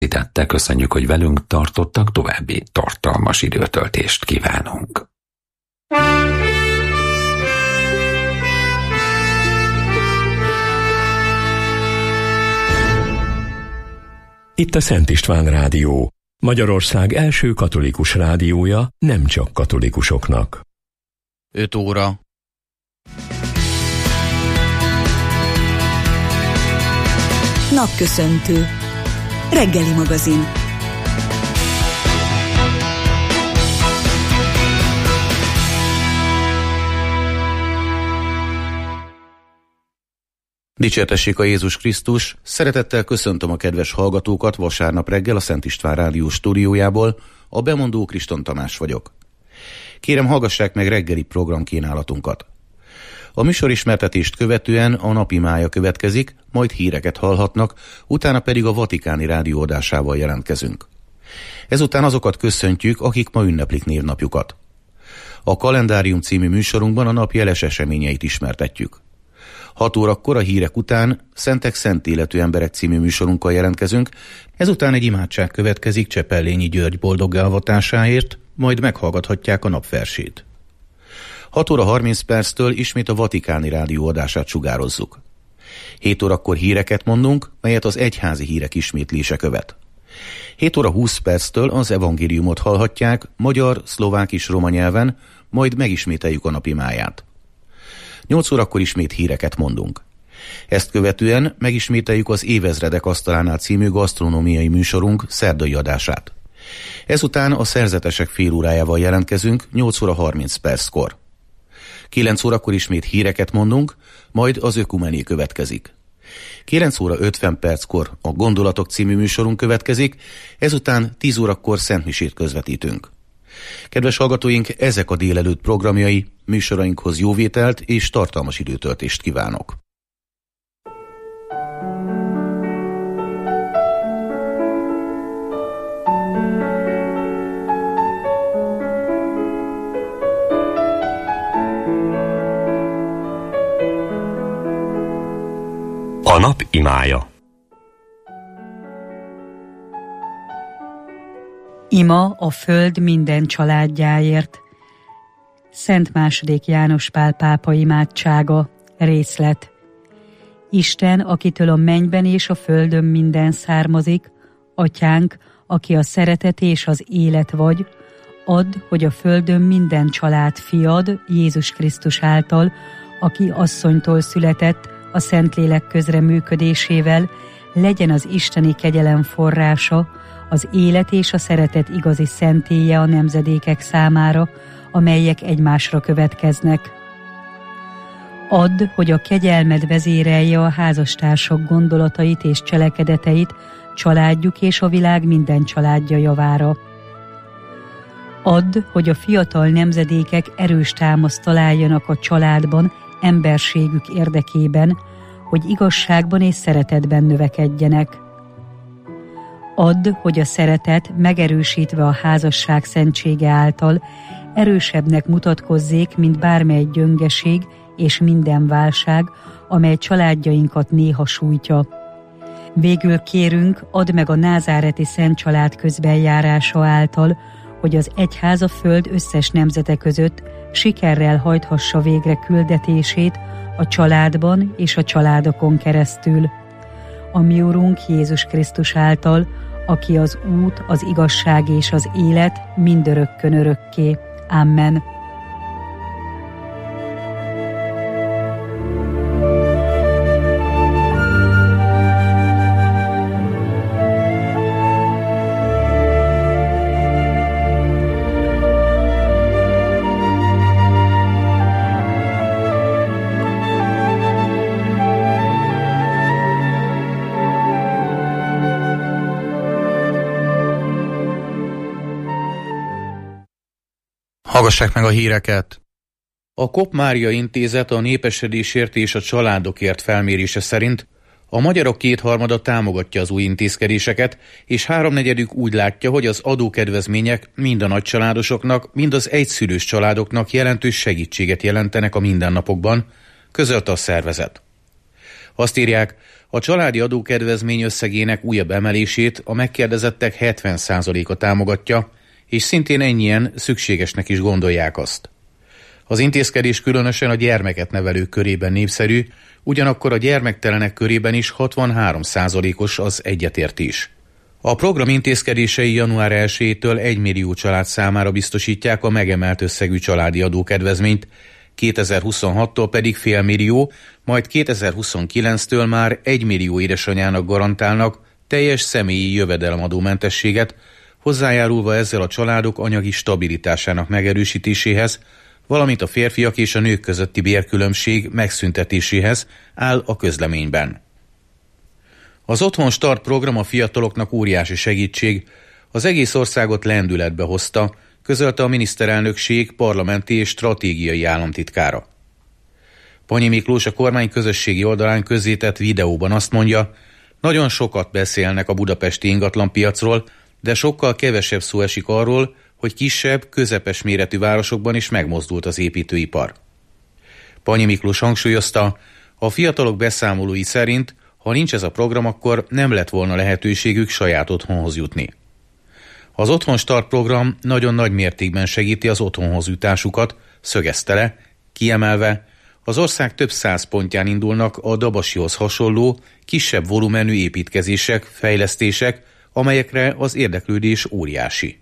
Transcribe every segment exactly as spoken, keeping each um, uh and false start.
készítette, köszönjük, hogy velünk tartottak, további tartalmas időtöltést kívánunk. Itt a Szent István Rádió, Magyarország első katolikus rádiója, nem csak katolikusoknak. öt óra. Napköszöntő. Reggeli magazin. Dicsértessék a Jézus Krisztus! Szeretettel köszöntöm a kedves hallgatókat vasárnap reggel a Szent István Rádió stúdiójából, a bemondó Kriston Tamás vagyok. Kérem, hallgassák meg reggeli programkínálatunkat. A műsorismertetést követően a napimája következik, majd híreket hallhatnak, utána pedig a Vatikáni Rádió adásával jelentkezünk. Ezután azokat köszöntjük, akik ma ünneplik névnapjukat. A Kalendárium című műsorunkban a nap jeles eseményeit ismertetjük. hat órakor a hírek után Szentek szent életű emberek című műsorunkkal jelentkezünk, ezután egy imádság következik Csepellényi György boldoggá avatásáért, majd meghallgathatják a napversét. hat óra harminc perctől ismét a Vatikáni Rádió adását sugározzuk. hét órakor híreket mondunk, melyet az egyházi hírek ismétlése követ. hét óra húsz perctől az evangéliumot hallhatják magyar, szlovák és roma nyelven, majd megismételjük a napimáját. nyolc órakor ismét híreket mondunk. Ezt követően megismételjük az Évezredek asztalánál című gasztronómiai műsorunk szerdai adását. Ezután a szerzetesek fél órájával jelentkezünk nyolc óra harminc perckor. kilenc órakor ismét híreket mondunk, majd az ökumené következik. kilenc óra ötven perckor a Gondolatok című műsorunk következik, ezután tíz órakor szentmisét közvetítünk. Kedves hallgatóink, ezek a délelőtt programjai, műsorainkhoz jóvételt és tartalmas időtöltést kívánok. A nap imája. Ima a föld minden családjáért. Szent második János Pál pápa imádsága, részlet. Isten, akitől a mennyben és a földön minden származik, Atyánk, aki a szeretet és az élet vagy, add, hogy a földön minden család fiad, Jézus Krisztus által, aki asszonytól született, a Szentlélek közreműködésével, legyen az isteni kegyelem forrása, az élet és a szeretet igazi szentélye a nemzedékek számára, amelyek egymásra következnek. Add, hogy a kegyelmed vezérelje a házastársak gondolatait és cselekedeteit családjuk és a világ minden családja javára. Add, hogy a fiatal nemzedékek erős támaszt találjanak a családban, emberségük érdekében, hogy igazságban és szeretetben növekedjenek. Add, hogy a szeretet megerősítve a házasság szentsége által erősebbnek mutatkozzék, mint bármely gyöngeség és minden válság, amely családjainkat néha sújtja. Végül kérünk, add meg a názáreti Szent Család közbenjárása által, hogy az egyház a föld összes nemzete között sikerrel hajthassa végre küldetését a családban és a családokon keresztül. A mi Urunk Jézus Krisztus által, aki az út, az igazság és az élet mindörökkön örökké. Amen. Hallgassák meg a híreket! A Kopp Mária Intézet a népesedésért és a családokért felmérése szerint a magyarok kétharmada támogatja az új intézkedéseket, és háromnegyedük úgy látja, hogy az adókedvezmények mind a nagycsaládosoknak, mind az egyszülős családoknak jelentős segítséget jelentenek a mindennapokban, közölte a szervezet. Azt írják, A családi adókedvezmény összegének újabb emelését a megkérdezettek hetven százaléka támogatja, és szintén ennyien szükségesnek is gondolják azt. Az intézkedés különösen a gyermeket nevelők körében népszerű, ugyanakkor a gyermektelenek körében is hatvanhárom százalékos az egyetértés. A program intézkedései január elsejétől egymillió család számára biztosítják a megemelt összegű családi adókedvezményt, kétezer-huszonhattól pedig félmillió, majd kétezer-huszonkilenctől már egymillió édesanyának garantálnak teljes személyi jövedelemadómentességet, hozzájárulva ezzel a családok anyagi stabilitásának megerősítéséhez, valamint a férfiak és a nők közötti bérkülönbség megszüntetéséhez, áll a közleményben. Az Otthon Start program a fiataloknak óriási segítség, az egész országot lendületbe hozta, közölte a miniszterelnökség parlamenti és stratégiai államtitkára. Panyi Miklós a kormány közösségi oldalán közzétett videóban azt mondja, nagyon sokat beszélnek a budapesti ingatlanpiacról, de sokkal kevesebb szó esik arról, hogy kisebb, közepes méretű városokban is megmozdult az építőipar. Panyi Miklós hangsúlyozta, a fiatalok beszámolói szerint, ha nincs ez a program, akkor nem lett volna lehetőségük saját otthonhoz jutni. Az Otthon Start program nagyon nagy mértékben segíti az otthonhoz jutásukat, szögezte le, kiemelve, az ország több száz pontján indulnak a Dabasihoz hasonló, kisebb volumenű építkezések, fejlesztések, amelyekre az érdeklődés óriási.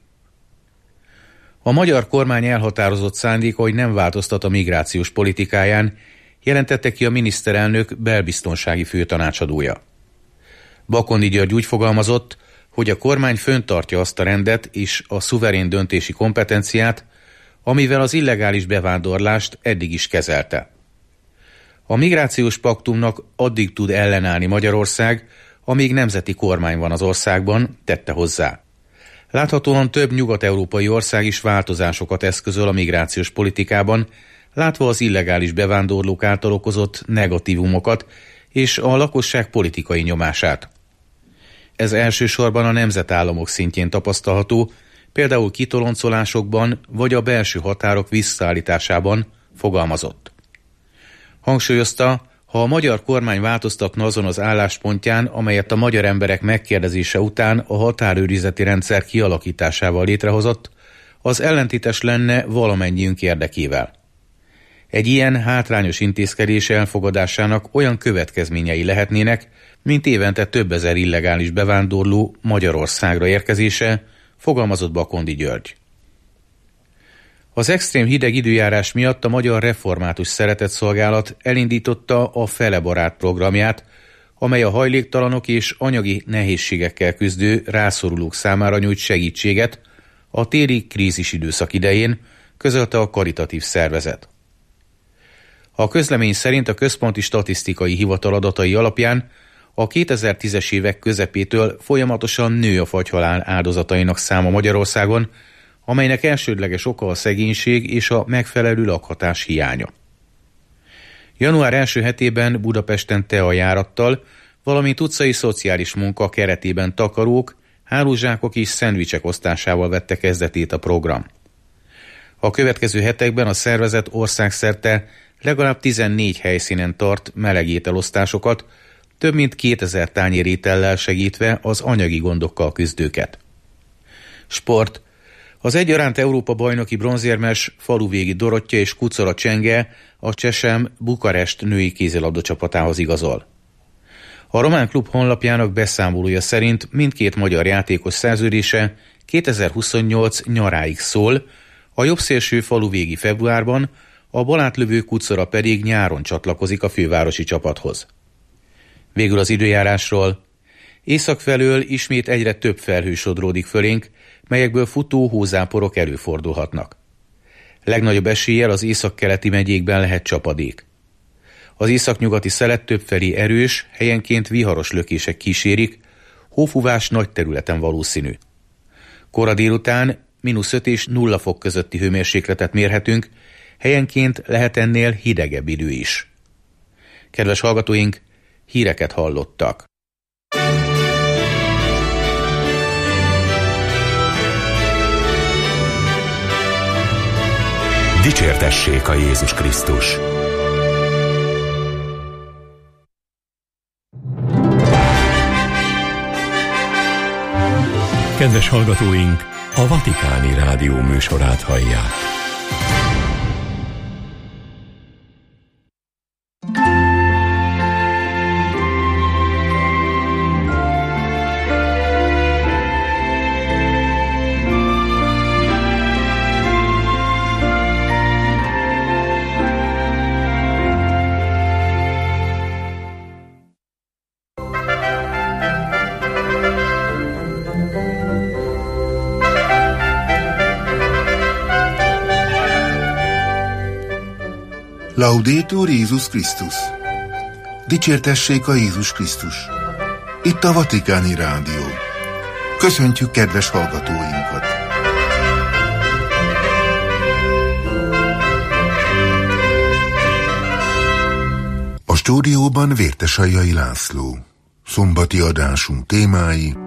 A magyar kormány elhatározott szándéka, hogy nem változtat a migrációs politikáján, jelentette ki a miniszterelnök belbiztonsági főtanácsadója. Bakondi György úgy fogalmazott, hogy a kormány fönntartja azt a rendet és a szuverén döntési kompetenciát, amivel az illegális bevándorlást eddig is kezelte. A migrációs paktumnak addig tud ellenállni Magyarország, amíg nemzeti kormány van az országban, tette hozzá. Láthatóan több nyugat-európai ország is változásokat eszközöl a migrációs politikában, látva az illegális bevándorlók által okozott negatívumokat és a lakosság politikai nyomását. Ez elsősorban a nemzetállamok szintjén tapasztalható, például kitoloncolásokban vagy a belső határok visszaállításában, fogalmazott. Hangsúlyozta, ha a magyar kormány változtatna azon az álláspontján, amelyet a magyar emberek megkérdezése után a határőrizeti rendszer kialakításával létrehozott, az ellentétes lenne valamennyiünk érdekével. Egy ilyen hátrányos intézkedés elfogadásának olyan következményei lehetnének, mint évente több ezer illegális bevándorló Magyarországra érkezése, fogalmazott Bakondi György. Az extrém hideg időjárás miatt a Magyar Református Szeretetszolgálat elindította a Fele Barát programját, amely a hajléktalanok és anyagi nehézségekkel küzdő rászorulók számára nyújt segítséget a téli krízis időszak idején, közölte a karitatív szervezet. A közlemény szerint a Központi Statisztikai Hivatal adatai alapján a kétezer-tízes évek közepétől folyamatosan nő a fagyhalál áldozatainak száma Magyarországon, amelynek elsődleges oka a szegénység és a megfelelő lakhatás hiánya. Január első hetében Budapesten teajárattal, valamint utcai szociális munka keretében takarók, hálózsákok és szendvicsek osztásával vette kezdetét a program. A következő hetekben a szervezet országszerte legalább tizennégy helyszínen tart melegételosztásokat, több mint kétezer tányérétellel segítve az anyagi gondokkal küzdőket. Sport. Az egyaránt Európa-bajnoki bronzérmes Faluvégi Dorottya és Kucora Csenge a Csesem Bukarest női kézilabda csapatához igazol. A román klub honlapjának beszámolója szerint mindkét magyar játékos szerződése kétezer-huszonnyolc nyaráig szól, a jobbszélső Faluvégi februárban, a balátlövő Kucora pedig nyáron csatlakozik a fővárosi csapathoz. Végül az időjárásról. Észak felől ismét egyre több felhő sodródik fölénk, melyekből futó hózáporok előfordulhatnak. Legnagyobb eséllyel az északkeleti megyékben lehet csapadék. Az északnyugati szelet többfelé erős, helyenként viharos lökések kísérik, hófúvás nagy területen valószínű. Kora délután mínusz öt és nulla fok közötti hőmérsékletet mérhetünk, helyenként lehet ennél hidegebb idő is. Kedves hallgatóink, híreket hallottak. Dicsértessék a Jézus Krisztus! Kedves hallgatóink, a Vatikáni Rádió műsorát hallják. Laudetur Jézus Krisztus! Dicsértessék a Jézus Krisztus! Itt a Vatikáni Rádió. Köszöntjük kedves hallgatóinkat! A stúdióban Vértesajjai László. Szombati adásunk témái: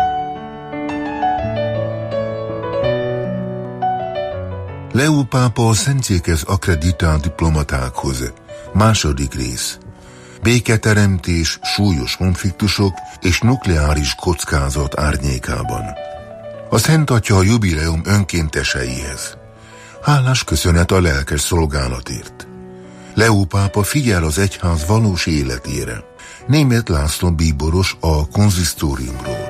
Leó pápa a szentszékhez akreditált diplomatákhoz. Második rész. Béketeremtés, súlyos konfliktusok és nukleáris kockázat árnyékában. A Szent Atya a jubileum önkénteseihez. Hálás köszönet a lelkes szolgálatért. Leó pápa figyel az egyház valós életére. Németh László bíboros a konzisztóriumról.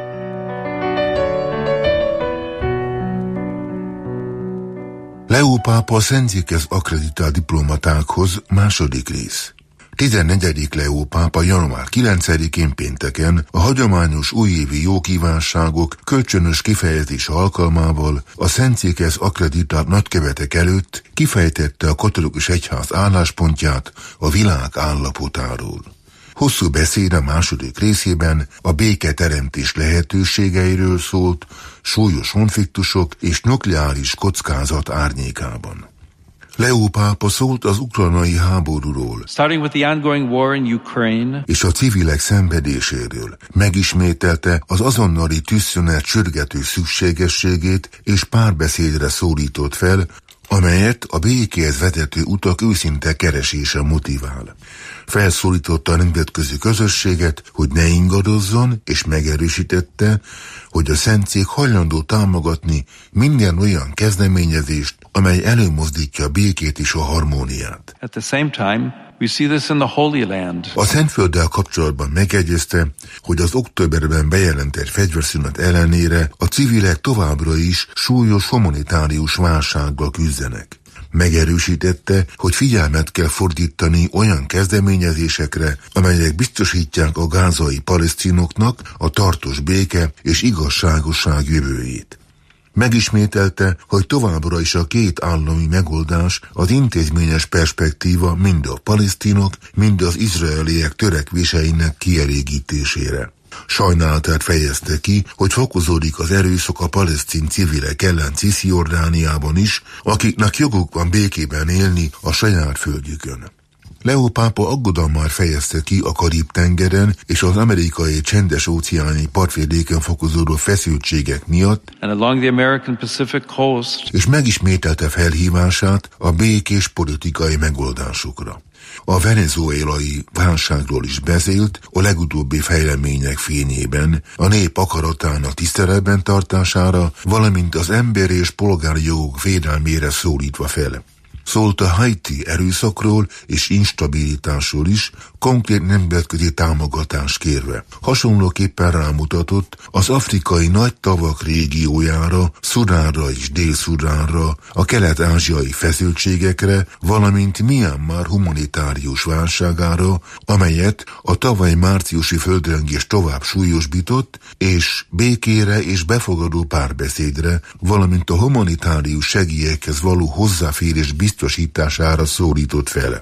Leó pápa a szentszékhez akreditált diplomatákhoz. Második rész. tizennegyedik Leó pápa január kilencedikén pénteken a hagyományos újévi jókívánságok kölcsönös kifejezés alkalmával a szentszékhez akreditált nagykövetek előtt kifejtette a katolikus egyház álláspontját a világ állapotáról. Hosszú beszéde második részében a béketeremtés lehetőségeiről szólt, súlyos konfliktusok és nukleáris kockázat árnyékában. Leó pápa szólt az ukrajnai háborúról, starting with the ongoing war in Ukraine, és a civilek szenvedéséről. Megismételte az azonnali tűzszünet sürgető szükségességét, és párbeszédre szólított fel, amelyet a békéhez vezető utak őszinte keresése motivál. Felszólította a nemzetközi közösséget, hogy ne ingadozzon, és megerősítette, hogy a szentszék hajlandó támogatni minden olyan kezdeményezést, amely előmozdítja a békét és a harmóniát. At the same time, we see this in the Holy Land. A Szentfölddel kapcsolatban megegyezte, hogy az októberben bejelentett fegyverszünet ellenére a civilek továbbra is súlyos humanitárius válsággal küzdenek. Megerősítette, hogy figyelmet kell fordítani olyan kezdeményezésekre, amelyek biztosítják a gázai palesztinoknak a tartós béke és igazságosság jövőjét. Megismételte, hogy továbbra is a két állami megoldás az intézményes perspektíva mind a palesztinok, mind az izraeliek törekvéseinek kielégítésére. Sajnálatát fejezte ki, hogy fokozódik az erőszak a palesztin civilek ellen Cisziordániában is, akiknek joguk van békében élni a saját földjükön. Leó pápa aggodalmát fejezte ki a Karib-tengeren és az amerikai csendes-óceáni partvidéken fokozódó feszültségek miatt, and along the American Pacific coast, és megismételte felhívását a békés politikai megoldásokra. A venezuelai válságról is beszélt, a legutóbbi fejlemények fényében, a nép akaratának tiszteletben tartására, valamint az emberi és polgári jogok védelmére szólítva fel. Szólt a haiti erőszakról és instabilitásról is, konkrét nemzetközi támogatást kérve. Hasonlóképpen rámutatott az afrikai nagy tavak régiójára, Szudánra és Dél-Szudánra, a kelet-ázsiai feszültségekre, valamint Myanmar humanitárius válságára, amelyet a tavaly márciusi földrengés tovább súlyosbított, és békére és befogadó párbeszédre, valamint a humanitárius segélyekhez való hozzáférés biztosítására szólított fel.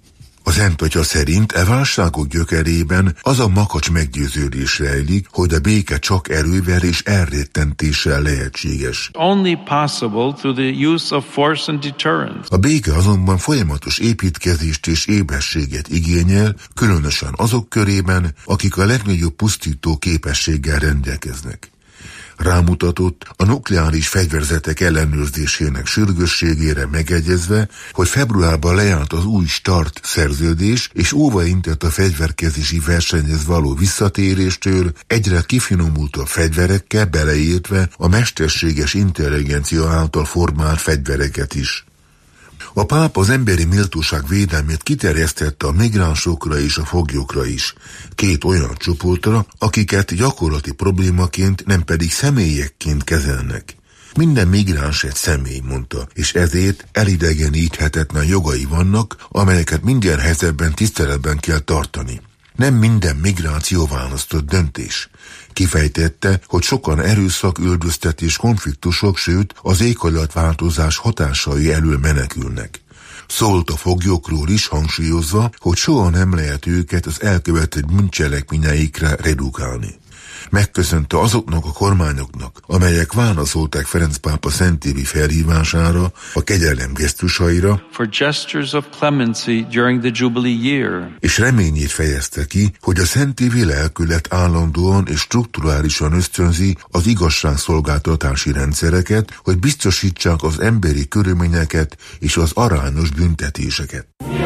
A Szent Atya szerint e válságok gyökerében az a makacs meggyőződés rejlik, hogy a béke csak erővel és elrettentéssel lehetséges. only possible through the use of force and deterrence. A béke azonban folyamatos építkezést és éberséget igényel, különösen azok körében, akik a legnagyobb pusztító képességgel rendelkeznek. Rámutatott a nukleáris fegyverzetek ellenőrzésének sürgősségére, megegyezve, hogy februárban lejárt az új START szerződés, és óvaintett a fegyverkezési versenyhez való visszatéréstől egyre kifinomultabb fegyverekkel, beleértve a mesterséges intelligencia által formált fegyvereket is. A pápa az emberi méltóság védelmét kiterjesztette a migránsokra és a foglyokra is, két olyan csoportra, akiket gyakorlati problémaként, nem pedig személyekként kezelnek. Minden migráns egy személy, mondta, és ezért elidegeníthetetlen jogai vannak, amelyeket minden helyzetben tiszteletben kell tartani. Nem minden migráció választott döntés. Kifejtette, hogy sokan erőszak, üldöztetés, konfliktusok, sőt az éghajlatváltozás hatásai elől menekülnek. Szólt a foglyokról is, hangsúlyozva, hogy soha nem lehet őket az elkövetett bűncselekményeikre redukálni. Megköszönte azoknak a kormányoknak, amelyek válaszolták Ferenc pápa szentévi felhívására, a kegyelem gesztusaira, for gestures of clemency during the Jubilee year. És reményét fejezte ki, hogy a szentévi lelkület állandóan és strukturálisan ösztönzi az igazságszolgáltatási rendszereket, hogy biztosítsák az emberi körülményeket és az arányos büntetéseket.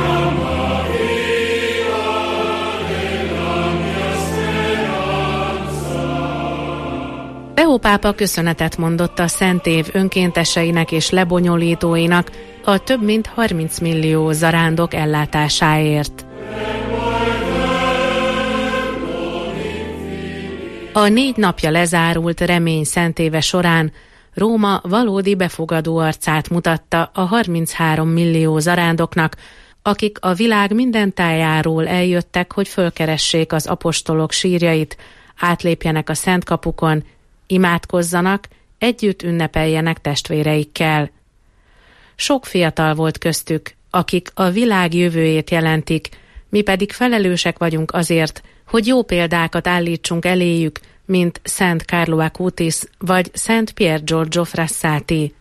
Leó pápa köszönetet mondott a Szent Év önkénteseinek és lebonyolítóinak a több mint harminc millió zarándok ellátásáért. A négy napja lezárult remény szentéve során Róma valódi befogadó arcát mutatta a harminchárom millió zarándoknak, akik a világ minden tájáról eljöttek, hogy fölkeressék az apostolok sírjait, átlépjenek a szent kapukon, imádkozzanak, együtt ünnepeljenek testvéreikkel. Sok fiatal volt köztük, akik a világ jövőjét jelentik, mi pedig felelősek vagyunk azért, hogy jó példákat állítsunk eléjük, mint Szent Carlo Acutis vagy Szent Pier Giorgio Frassati.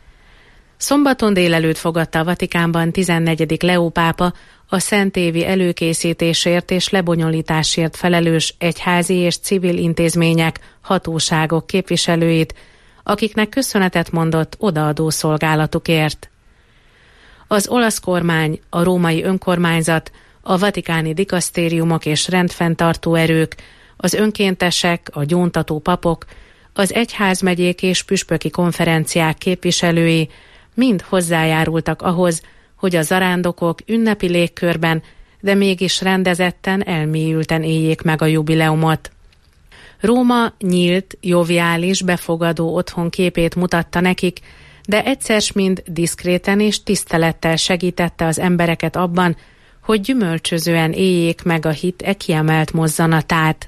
Szombaton délelőtt fogadta a Vatikánban tizennegyedik Leó pápa a szentévi előkészítésért és lebonyolításért felelős egyházi és civil intézmények, hatóságok képviselőit, akiknek köszönetet mondott odaadó szolgálatukért. Az olasz kormány, a római önkormányzat, a vatikáni dikasztériumok és rendfenntartó erők, az önkéntesek, a gyóntató papok, az egyházmegyék és püspöki konferenciák képviselői mind hozzájárultak ahhoz, hogy a zarándokok ünnepi légkörben, de mégis rendezetten, elmélyülten éljék meg a jubileumot. Róma nyílt, joviális, befogadó otthon képét mutatta nekik, de egyszer mind diszkréten és tisztelettel segítette az embereket abban, hogy gyümölcsözően éljék meg a hit e kiemelt mozzanatát.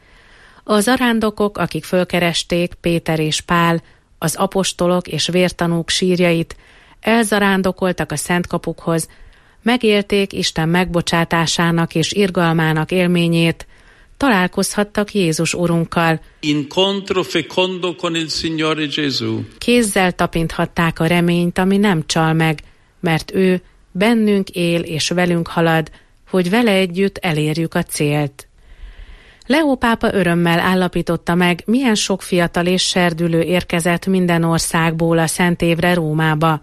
A zarándokok, akik fölkeresték Péter és Pál, az apostolok és vértanúk sírjait, elzarándokoltak a szent kapukhoz, megélték Isten megbocsátásának és irgalmának élményét, találkozhattak Jézus Urunkkal. Incontro fecondo con il Signore Gesù. Kézzel tapinthatták a reményt, ami nem csal meg, mert ő bennünk él és velünk halad, hogy vele együtt elérjük a célt. Leó pápa örömmel állapította meg, milyen sok fiatal és serdülő érkezett minden országból a Szent Évre Rómába.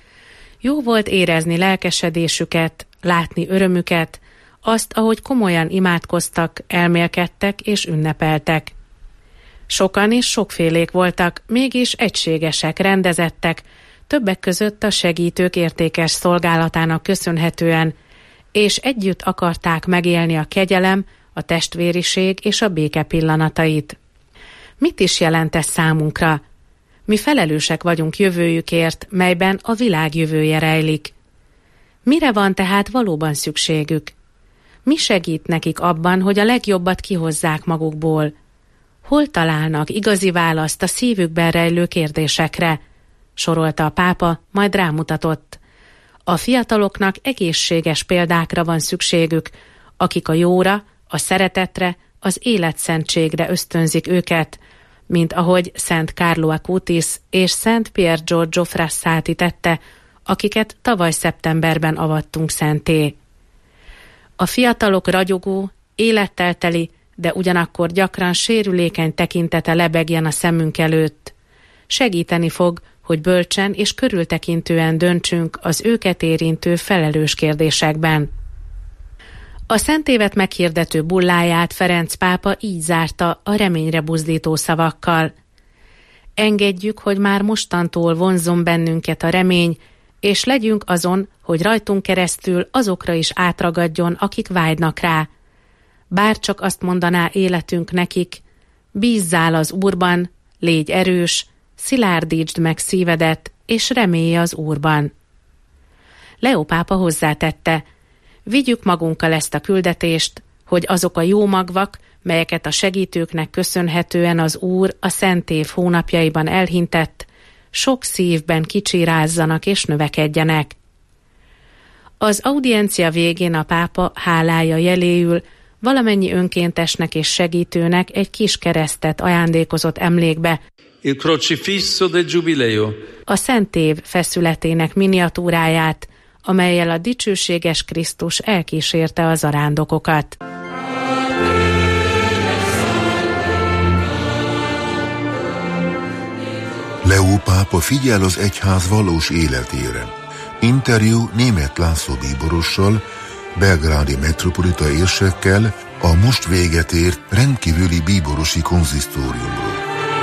Jó volt érezni lelkesedésüket, látni örömüket, azt, ahogy komolyan imádkoztak, elmélkedtek és ünnepeltek. Sokan és sokfélék voltak, mégis egységesek, rendezettek, többek között a segítők értékes szolgálatának köszönhetően, és együtt akarták megélni a kegyelem, a testvériség és a béke pillanatait. Mit is jelent ez számunkra? Mi felelősek vagyunk jövőjükért, melyben a világ jövője rejlik. Mire van tehát valóban szükségük? Mi segít nekik abban, hogy a legjobbat kihozzák magukból? Hol találnak igazi választ a szívükben rejlő kérdésekre? Sorolta a pápa, majd rámutatott. A fiataloknak egészséges példákra van szükségük, akik a jóra, a szeretetre, az életszentségre ösztönzik őket, mint ahogy Szent Carlo Acutis és Szent Pier Giorgio Frassati tette, akiket tavaly szeptemberben avattunk szenté. A fiatalok ragyogó, élettel teli, de ugyanakkor gyakran sérülékeny tekintete lebegjen a szemünk előtt. Segíteni fog, hogy bölcsen és körültekintően döntsünk az őket érintő felelős kérdésekben. A szentévet meghirdető bulláját Ferenc pápa így zárta a reményre buzdító szavakkal. Engedjük, hogy már mostantól vonzzon bennünket a remény, és legyünk azon, hogy rajtunk keresztül azokra is átragadjon, akik vágynak rá. Bár csak azt mondaná életünk nekik, bízzál az Úrban, légy erős, szilárdítsd meg szívedet, és remélj az Úrban. Leó pápa hozzátette, vigyük magunkkal ezt a küldetést, hogy azok a jó magvak, melyeket a segítőknek köszönhetően az Úr a szent év hónapjaiban elhintett, sok szívben kicsirázzanak és növekedjenek. Az audiencia végén a pápa hálája jeléül valamennyi önkéntesnek és segítőnek egy kis keresztet ajándékozott emlékbe, Il crocifisso del Giubileo. a szent év feszületének miniatúráját, amellyel a dicsőséges Krisztus elkísérte a zarándokokat. Leó pápa figyel az egyház valós életére. Interjú Németh László bíborossal, belgrádi metropolita érsekkel a most véget ért rendkívüli bíborosi konzisztóriumról.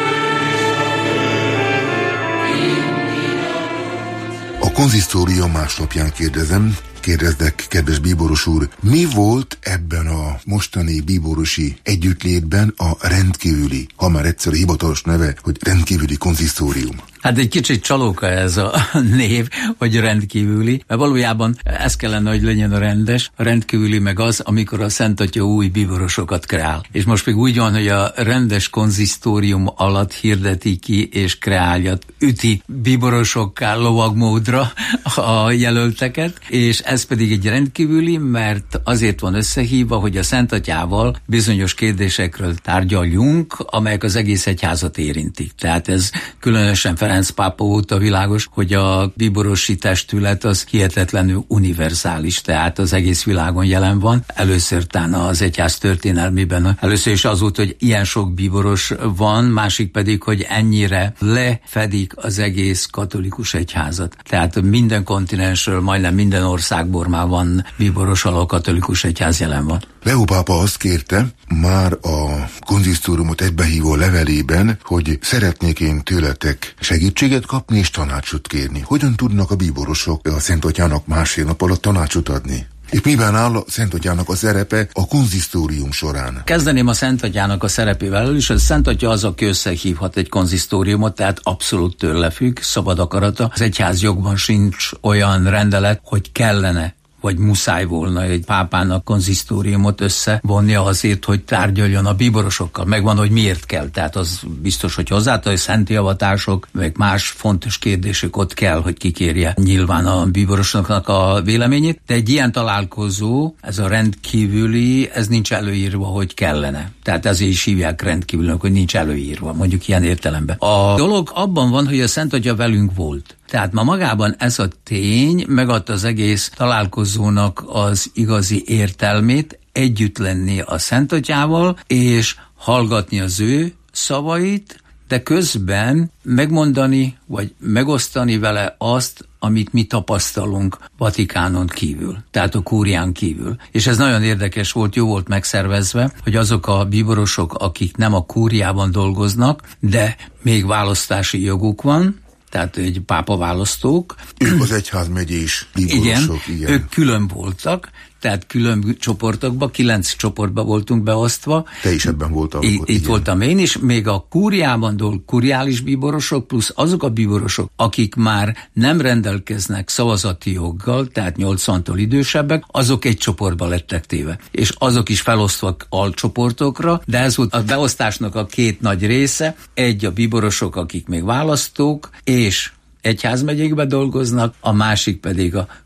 A konzisztórium másnapján kérdezem, kérdeznek, kedves bíboros úr, mi volt ebben a mostani bíborosi együttlétben a rendkívüli, ha már egyszer hivatalos neve, hogy rendkívüli konzisztórium? Hát egy kicsit csalóka ez a név, hogy rendkívüli, mert valójában ez kellene, hogy legyen a rendes, a rendkívüli meg az, amikor a Szent Atya új bíborosokat kreál. És most még úgy van, hogy a rendes konzisztórium alatt hirdeti ki és kreálja, üti bíborosokká lovagmódra a jelölteket, és ez pedig egy rendkívüli, mert azért van összehívva, hogy a Szent Atyával bizonyos kérdésekről tárgyaljunk, amelyek az egész egyházat érintik. Tehát ez különösen Ferenc pápa óta világos, hogy a bíborosi testület az hihetetlenül univerzális, tehát az egész világon jelen van. Először tán az egyház történelmében, először is az volt, hogy ilyen sok bíboros van, másik pedig, hogy ennyire lefedik az egész katolikus egyházat. Tehát minden kontinensről, majdnem minden országból már van bíboros, ahol a katolikus egyház jelen van. Leó pápa azt kérte már a konzisztóriumot egybehívó levelében, hogy szeretnék én tőletek segítséget kapni és tanácsot kérni. Hogyan tudnak a bíborosok a Szent Atyának másfél nap alatt tanácsot adni? És miben áll a Szent Atyának a szerepe a konzisztórium során? Kezdeném a Szent Atyának a szerepével, és a Szent Atya az, aki összehívhat egy konzisztóriumot, tehát abszolút tőle függ, szabad akarata. Az egyház jogban sincs olyan rendelet, hogy kellene vagy muszáj volna egy pápának konzisztóriumot összevonnia azért, hogy tárgyaljon a bíborosokkal. Megvan, hogy miért kell. Tehát az biztos, hogy hozzáta, hogy szenti avatások, meg más fontos kérdések ott kell, hogy kikérje nyilván a bíborosoknak a véleményét. De egy ilyen találkozó, ez a rendkívüli, ez nincs előírva, hogy kellene. Tehát ezért is hívják rendkívülnek, hogy nincs előírva, mondjuk ilyen értelemben. A dolog abban van, hogy a Szent Atya velünk volt. Tehát ma magában ez a tény megadta az egész találkozónak az igazi értelmét, együtt lenni a Szent Atyával, és hallgatni az ő szavait, de közben megmondani, vagy megosztani vele azt, amit mi tapasztalunk Vatikánon kívül, tehát a kúrián kívül. És ez nagyon érdekes volt, jó volt megszervezve, hogy azok a bíborosok, akik nem a kúriában dolgoznak, de még választási joguk van, tehát egy pápa választók. Ők az egyházmegyés bíborosok, igen, igen. Ők külön voltak, tehát külön csoportokba, kilenc csoportba voltunk beosztva. Te is ebben voltál. I- itt voltam én is, még a kúriában dolg, kuriális bíborosok, plusz azok a bíborosok, akik már nem rendelkeznek szavazati joggal, tehát nyolcvantól idősebbek, azok egy csoportba lettek téve. És azok is felosztva alcsoportokra, de ez volt a beosztásnak a két nagy része, egy a bíborosok, akik még választók, és egyházmegyékbe dolgoznak, a másik pedig a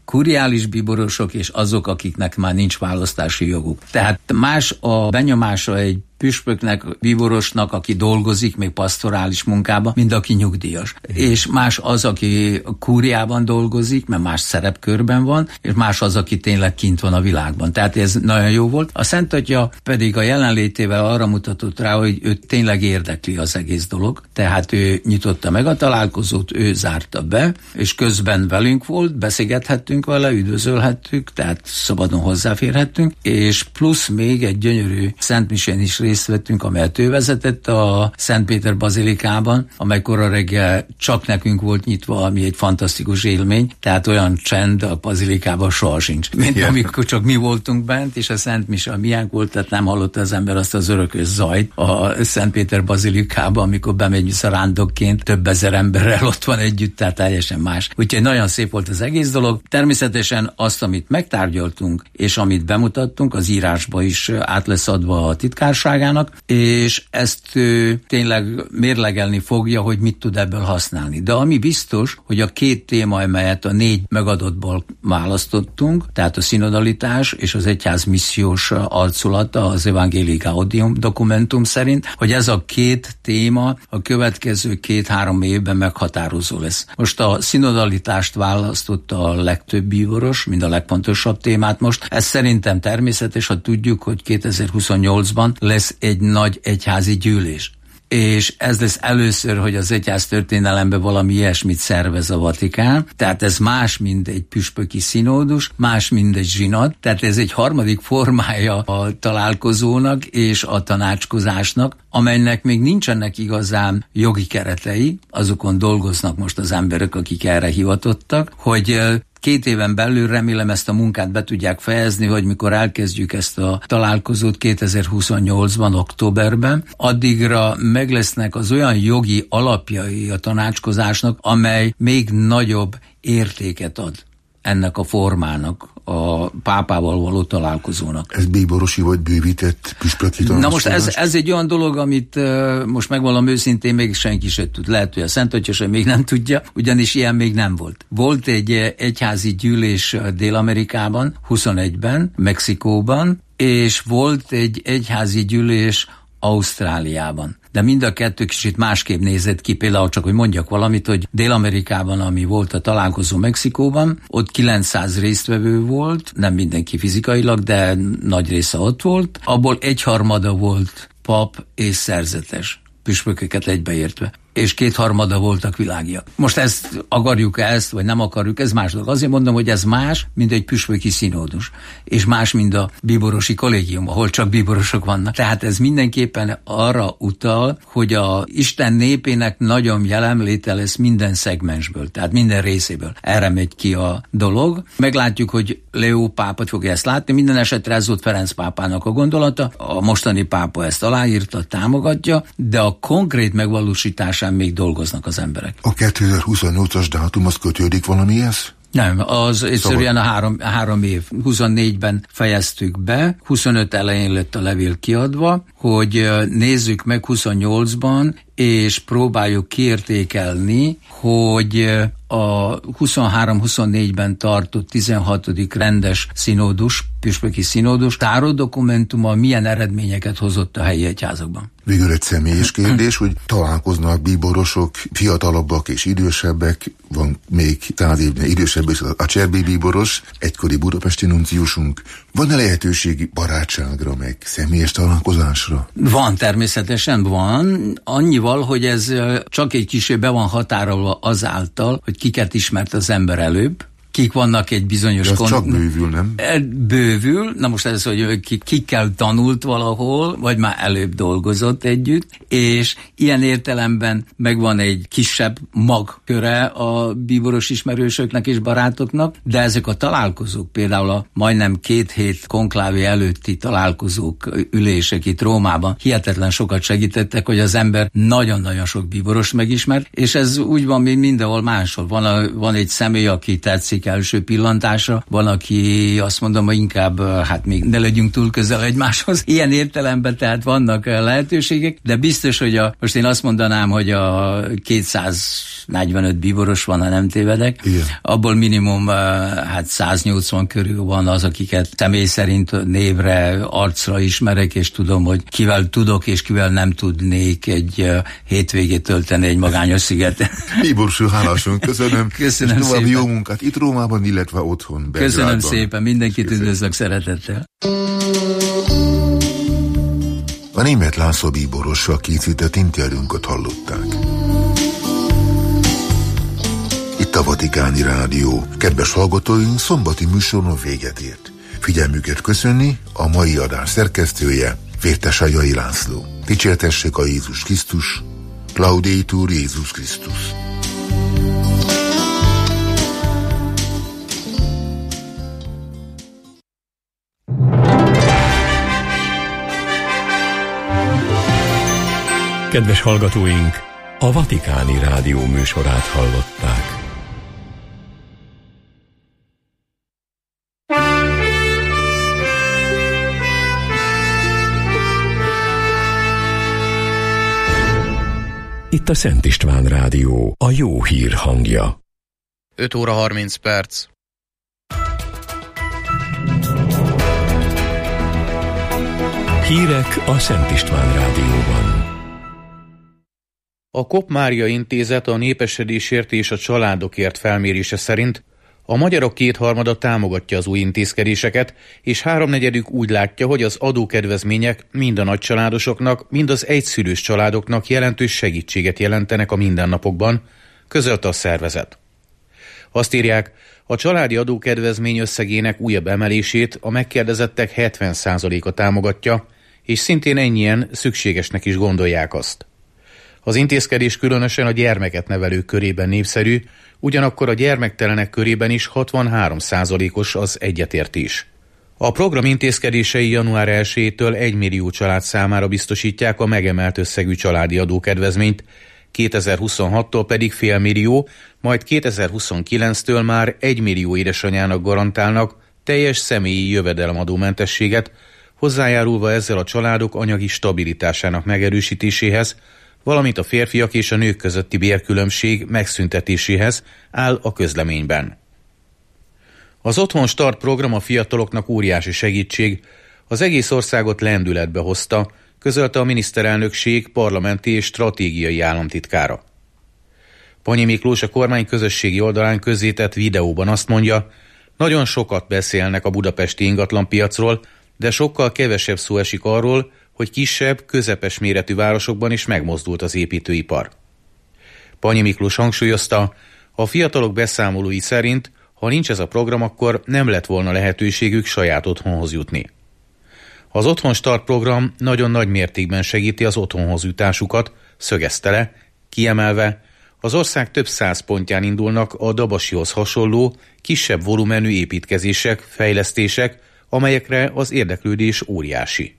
kuriális bíborosok és azok, akiknek már nincs választási joguk. Tehát más a benyomása egy püspöknek, bíborosnak, aki dolgozik még pastorális munkában, mint aki nyugdíjas. És más az, aki a kúriában dolgozik, mert más szerepkörben van, és más az, aki tényleg kint van a világban. Tehát ez nagyon jó volt. A Szent Atya pedig a jelenlétével arra mutatott rá, hogy őt tényleg érdekli az egész dolog. Tehát ő nyitotta meg a találkozót, ő zárta be, és közben velünk volt, beszélgethettünk vele, üdvözölhettük, tehát szabadon hozzáférhettünk, és plusz még egy gyönyörű szentmisén is részt vettünk, amelyet ő vezetett a Szent Péter bazilikában, amely korra reggel csak nekünk volt nyitva, ami egy fantasztikus élmény, tehát olyan csend a bazilikában soha sincs, mint yeah. amikor csak mi voltunk bent, és a Szent Mise miánk volt, tehát nem hallotta az ember azt az örökös zajt a Szent Péter bazilikában, amikor bemegy visszarándokként, több ezer emberrel ott van együtt, tehát teljesen más. Úgyhogy nagyon szép volt az egész dolog. Természetesen azt, amit megtárgyaltunk, és amit bemutattunk, az írásba is át lesz adva a titkárságának, és ezt ő, tényleg mérlegelni fogja, hogy mit tud ebből használni. De ami biztos, hogy a két téma, amelyet a négy megadottból választottunk, tehát a szinodalitás és az egyház missziós arculata, az Evangelii Gaudium dokumentum szerint, hogy ez a két téma a következő két-három évben meghatározó lesz. Most a szinodalitást választotta a legtöbb bíboros, mind a legfontosabb témát most. Ez szerintem természetes, ha tudjuk, hogy kétezer-huszonnyolcban lesz egy nagy egyházi gyűlés. És ez lesz először, hogy az egyház történelemben valami ilyesmit szervez a Vatikán. Tehát ez más, mint egy püspöki színódus, más, mint egy zsinat. Tehát ez egy harmadik formája a találkozónak és a tanácskozásnak, amelynek még nincsenek igazán jogi keretei, azokon dolgoznak most az emberek, akik erre hivatottak, hogy két éven belül remélem ezt a munkát be tudják fejezni, hogy mikor elkezdjük ezt a találkozót kétezer-huszonnyolcban, októberben, addigra meg lesznek az olyan jogi alapjai a tanácskozásnak, amely még nagyobb értéket ad ennek a formának, a pápával való találkozónak. Ez bíborosi vagy bővített püspöki tanácskozás? Na most ez, ez egy olyan dolog, amit uh, most megvallom őszintén, még senki sem tud. Lehet, hogy a Szent Atya sem még nem tudja, ugyanis ilyen még nem volt. Volt egy egyházi gyűlés Dél-Amerikában, huszonegyben, Mexikóban, és volt egy egyházi gyűlés Ausztráliában. De mind a kettő kicsit másképp nézett ki, például csak, hogy mondjak valamit, hogy Dél-Amerikában, ami volt a találkozó Mexikóban, ott kilencszáz résztvevő volt, nem mindenki fizikailag, de nagy része ott volt, abból egyharmada volt pap és szerzetes, püspököket egybeértve, és kétharmada voltak világiak. Most ezt akarjuk ezt, vagy nem akarjuk, ez más dolog. Azért mondom, hogy ez más, mint egy püspöki színódus, és más, mint a bíborosi kollégium, ahol csak bíborosok vannak. Tehát ez mindenképpen arra utal, hogy a Isten népének nagyon jelenléte lesz minden szegmensből, tehát minden részéből. Erre megy ki a dolog. Meglátjuk, hogy Leó pápa fogja ezt látni, minden esetre ez volt Ferenc pápának a gondolata, a mostani pápa ezt aláírta, támogatja, de a konkrét megvalósítás még dolgoznak az emberek. A kétezer-huszonnyolcas dátum az kötődik valamihez? Nem, az egyszerűen a három, három év. huszonnégyben fejeztük be, huszonöt elején lett a levél kiadva, hogy nézzük meg huszonnyolcban, és próbáljuk kiértékelni, hogy a huszonhárom-huszonnégyben tartott tizenhatodik rendes színódus, püspöki színódus táró dokumentuma milyen eredményeket hozott a helyi egyházakban. Végül egy személyes kérdés, hogy találkoznak bíborosok, fiatalabbak és idősebbek, van még száz évnél idősebb is a Cserbi bíboros, egykori budapesti nunciusunk. Van-e lehetőségi barátságra, meg személyes találkozásra? Van, természetesen van. Annyival, hogy ez csak egy kicsit be van határolva azáltal, hogy kiket ismert az ember előbb, kik vannak egy bizonyos... Ez kon... csak bővül, nem? Bővül, na most ez, hogy ki, kikkel tanult valahol, vagy már előbb dolgozott együtt, és ilyen értelemben megvan egy kisebb magköre a bíboros ismerősöknek és barátoknak, de ezek a találkozók, például a majdnem két hét konklávé előtti találkozók, ülések itt Rómában hihetetlen sokat segítettek, hogy az ember nagyon-nagyon sok bíboros megismert, és ez úgy van, mint mindenhol máshol. Van, a, van egy személy, aki tetszik tetszik első pillantásra. Van, aki azt mondom, hogy inkább hát még ne legyünk túl közel egymáshoz. Ilyen értelemben tehát vannak lehetőségek, de biztos, hogy a, most én azt mondanám, hogy a kétszáznegyvenöt bíboros van, ha nem tévedek. Igen. Abból minimum hát száznyolcvan körül van az, akiket személy szerint névre, arcra ismerek, és tudom, hogy kivel tudok, és kivel nem tudnék egy hétvégét tölteni egy magányos szigeten. Bíborső, hálásunk, köszönöm. Köszönöm és további szépen. jó munkát itt Rómában, illetve otthon. Belgrádban. Köszönöm szépen, mindenkit üdvözlök szeretettel. A német László bíborossal készített interjúnkat hallották. Itt a Vatikáni Rádió. Kedves hallgatóink, szombati műsoron véget ért. Figyelmüket köszönni a mai adás szerkesztője, Vértesai László. Dicsértessék a Jézus Krisztus, Laudetur Jézus Krisztus. Kedves hallgatóink, a Vatikáni Rádió műsorát hallották. Itt a Szent István Rádió, a jó hír hangja. öt óra harminc perc. Hírek a Szent István Rádióban. A Kopp Mária Intézet a népesedésért és a családokért felmérése szerint a magyarok kétharmada támogatja az új intézkedéseket, és háromnegyedük úgy látja, hogy az adókedvezmények mind a nagycsaládosoknak, mind az egyszülős családoknak jelentős segítséget jelentenek a mindennapokban, közölte a szervezet. Azt írják, a családi adókedvezmény összegének újabb emelését a megkérdezettek hetven százaléka támogatja, és szintén ennyien szükségesnek is gondolják azt. Az intézkedés különösen a gyermeket nevelők körében népszerű, ugyanakkor a gyermektelenek körében is hatvanhárom százalékos az egyetértés. A program intézkedései január elsejétől egy millió család számára biztosítják a megemelt összegű családi adókedvezményt, kétezer-huszonhattól pedig fél millió, majd kétezer-huszonkilenctől már egy millió édesanyának garantálnak teljes személyi jövedelemadómentességet, hozzájárulva ezzel a családok anyagi stabilitásának megerősítéséhez, valamint a férfiak és a nők közötti bérkülönbség megszüntetéséhez, áll a közleményben. Az Otthon Start program a fiataloknak óriási segítség, az egész országot lendületbe hozta, közölte a miniszterelnökség parlamenti és stratégiai államtitkára. Panyi Miklós a kormány közösségi oldalán közzétett videóban azt mondja, nagyon sokat beszélnek a budapesti ingatlanpiacról, de sokkal kevesebb szó esik arról, hogy kisebb, közepes méretű városokban is megmozdult az építőipar. Panyi Miklós hangsúlyozta, a fiatalok beszámolói szerint, ha nincs ez a program, akkor nem lett volna lehetőségük saját otthonhoz jutni. Az Otthon Start program nagyon nagy mértékben segíti az otthonhoz jutásukat, szögezte le, kiemelve, az ország több száz pontján indulnak a Dabasihoz hasonló, kisebb volumenű építkezések, fejlesztések, amelyekre az érdeklődés óriási.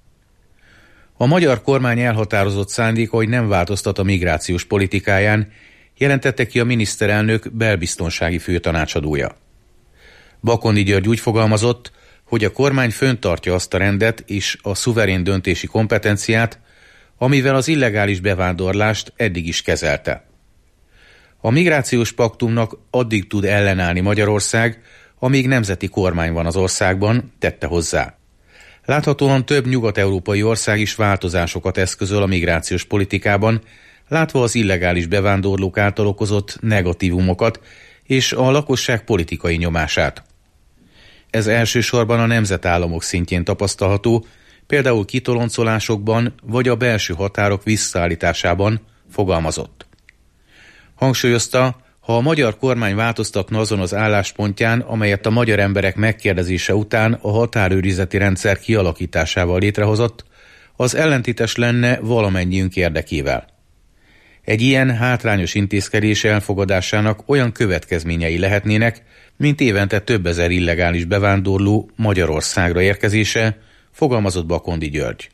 A magyar kormány elhatározott szándéka, hogy nem változtat a migrációs politikáján, jelentette ki a miniszterelnök belbiztonsági főtanácsadója. Bakondi György úgy fogalmazott, hogy a kormány fönntartja azt a rendet és a szuverén döntési kompetenciát, amivel az illegális bevándorlást eddig is kezelte. A migrációs paktumnak addig tud ellenállni Magyarország, amíg nemzeti kormány van az országban, tette hozzá. Láthatóan több nyugat-európai ország is változásokat eszközöl a migrációs politikában, látva az illegális bevándorlók által okozott negatívumokat és a lakosság politikai nyomását. Ez elsősorban a nemzetállamok szintjén tapasztalható, például kitoloncolásokban vagy a belső határok visszaállításában, fogalmazott. Hangsúlyozta, ha a magyar kormány változtatna azon az álláspontján, amelyet a magyar emberek megkérdezése után a határőrizeti rendszer kialakításával létrehozott, az ellentétes lenne valamennyiünk érdekével. Egy ilyen hátrányos intézkedés elfogadásának olyan következményei lehetnének, mint évente több ezer illegális bevándorló Magyarországra érkezése, fogalmazott Bakondi György.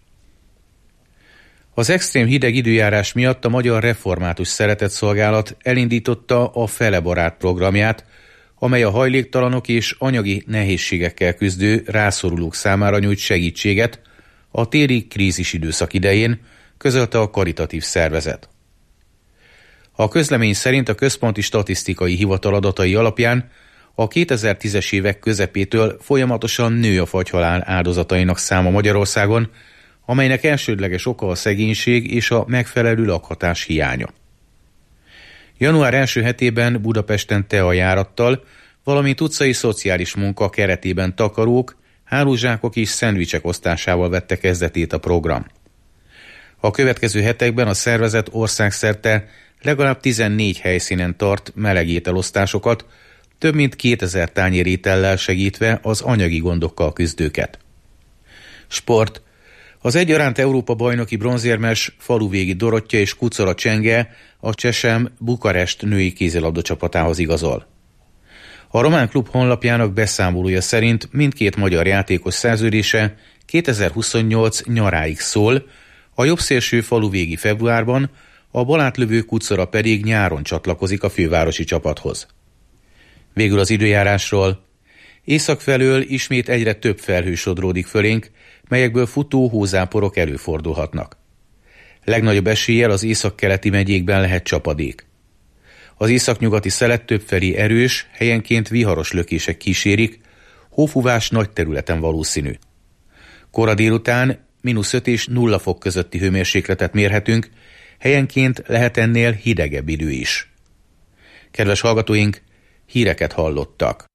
Az extrém hideg időjárás miatt a Magyar Református Szeretetszolgálat elindította a Fele Barát programját, amely a hajléktalanok és anyagi nehézségekkel küzdő rászorulók számára nyújt segítséget a téli krízis időszak idején, közölte a karitatív szervezet. A közlemény szerint a Központi Statisztikai Hivatal adatai alapján a kétezer-tízes évek közepétől folyamatosan nő a fagyhalál áldozatainak száma Magyarországon, amelynek elsődleges oka a szegénység és a megfelelő lakhatás hiánya. január első hetében Budapesten teajárattal, valamint utcai szociális munka keretében takarók, hálózsákok és szendvicsek osztásával vette kezdetét a program. A következő hetekben a szervezet országszerte legalább tizennégy helyszínen tart melegételosztásokat, több mint kétezer tányérétellel segítve az anyagi gondokkal küzdőket. Sport. Az egyaránt Európa-bajnoki bronzérmes Faluvégi Dorottya és Kucora Csenge a Csesem Bukarest női kézilabda csapatához igazol. A román klub honlapjának beszámolója szerint mindkét magyar játékos szerződése kétezer-huszonnyolc nyaráig szól, a jobbszélső Faluvégi februárban, a balátlövő Kucora pedig nyáron csatlakozik a fővárosi csapathoz. Végül az időjárásról. Észak felől ismét egyre több felhő sodródik fölénk, melyekből futó hózáporok előfordulhatnak. Legnagyobb eséllyel az északkeleti megyékben lehet csapadék. Az északnyugati szelet többfelé erős, helyenként viharos lökések kísérik, hófúvás nagy területen valószínű. Kora délután mínusz öt és nulla fok közötti hőmérsékletet mérhetünk, helyenként lehet ennél hidegebb idő is. Kedves hallgatóink, híreket hallottak.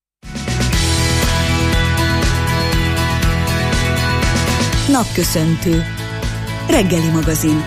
Napköszöntő. Reggeli magazin.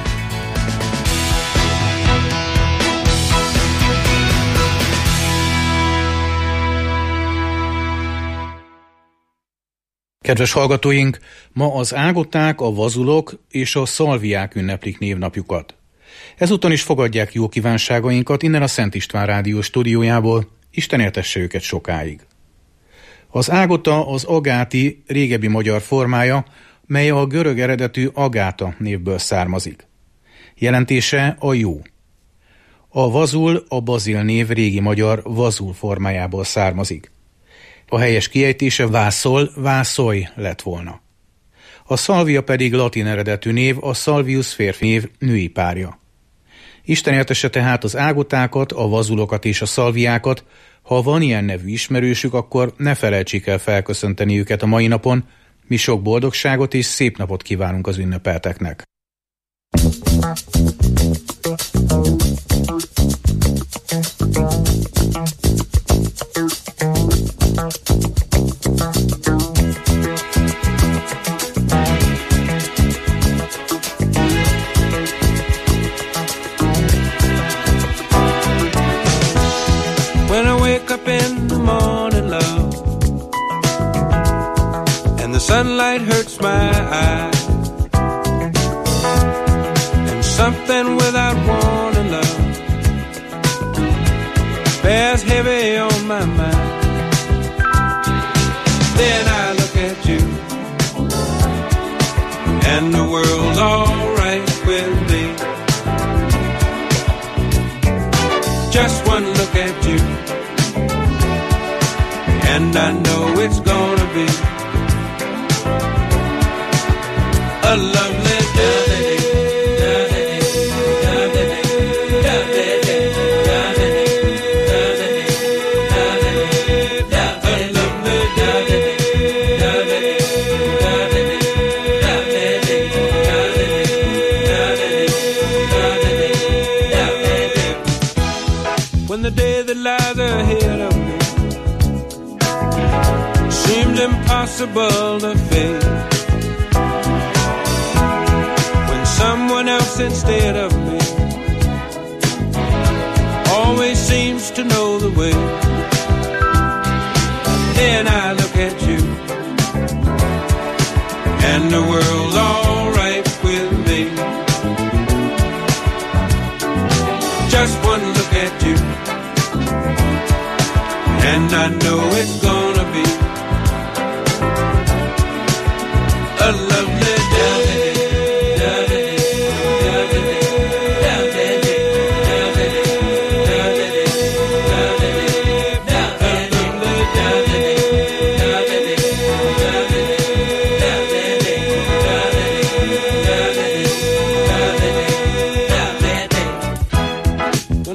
Kedves hallgatóink, ma az ágották, a vazulok és a szalviák ünneplik névnapjukat. Ezúton is fogadják jó kívánságainkat innen a Szent István Rádió stúdiójából, Isten éltesse őket sokáig. Az ágota az agáti régebbi magyar formája, mely a görög eredetű Agáta névből származik. Jelentése a jó. A vazul a bazil név régi magyar vazul formájából származik. A helyes kiejtése vászol, vászolj lett volna. A szalvia pedig latin eredetű név, a Salvius férfi név női párja. Isten éltesse tehát az ágotákat, a vazulokat és a szalviákat. Ha van ilyen nevű ismerősük, akkor ne felejtsék el felköszönteni őket a mai napon. Mi sok boldogságot és szép napot kívánunk az ünnepelteknek. When I wake up in the morning, love, and the sunlight hurts my eyes, and something without warning, love, bears heavy on my mind. Then I look at you, and the world's all right with me. Just one look at you, and I know it's gonna be a lovely day. When the day that lies ahead of me seems impossible to face, when someone else instead of me always seems to know the way, then I look at you, and the world's all right with me. Just one look at you, and I know it's gonna be a lovely day.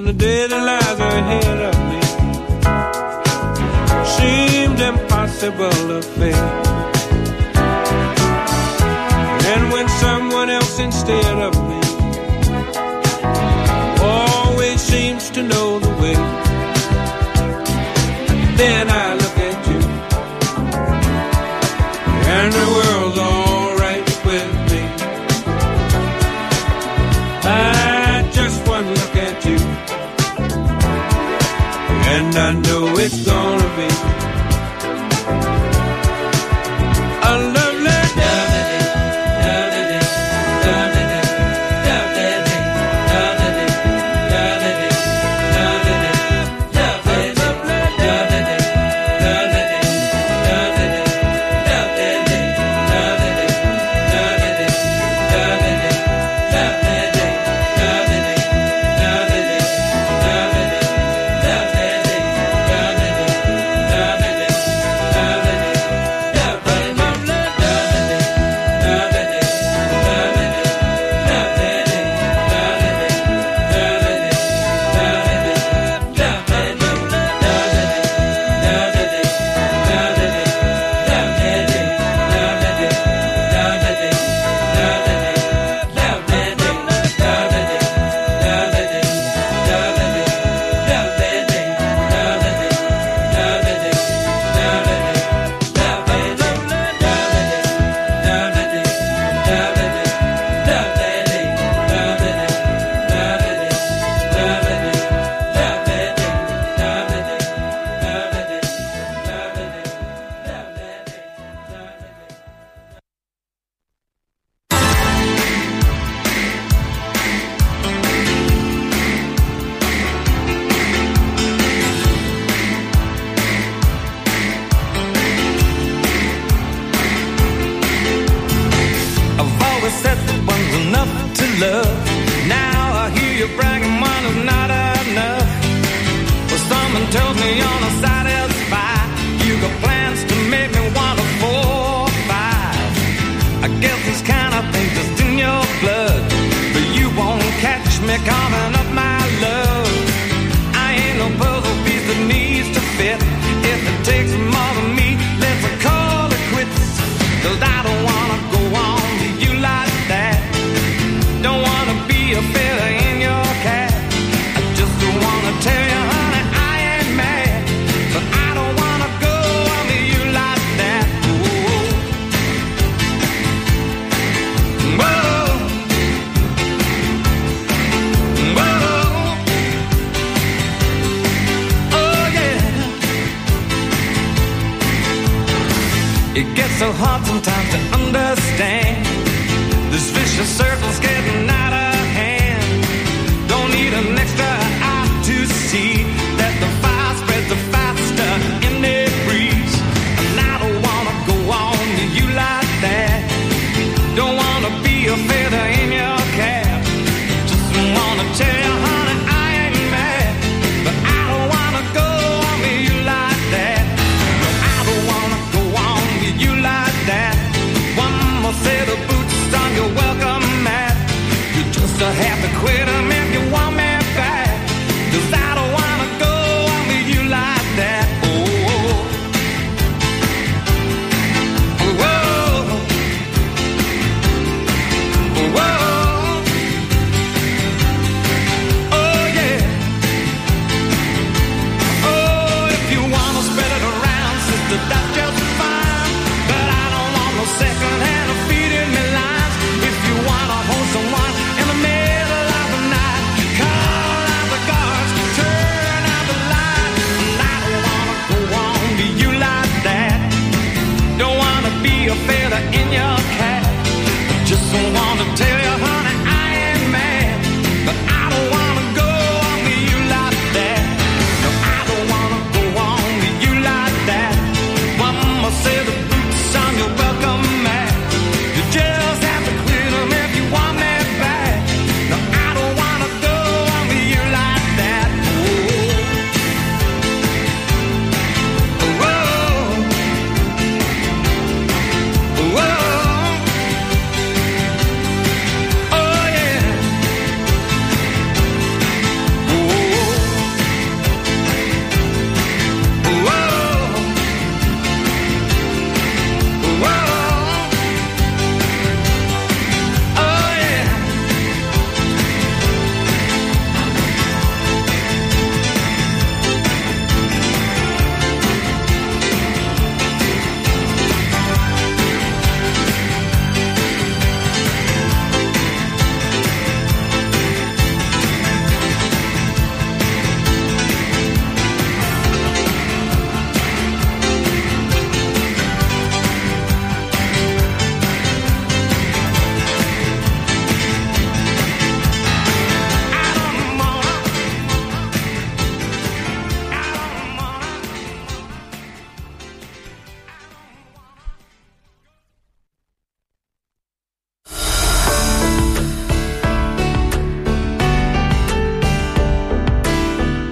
and the day that lies ahead of me seemed impossible to face. And when someone else instead of me always seems to know the way, then I look at you and the world's all right with me. I just one look at you and I know it's gonna be a lovely set of boots on your welcome mat. You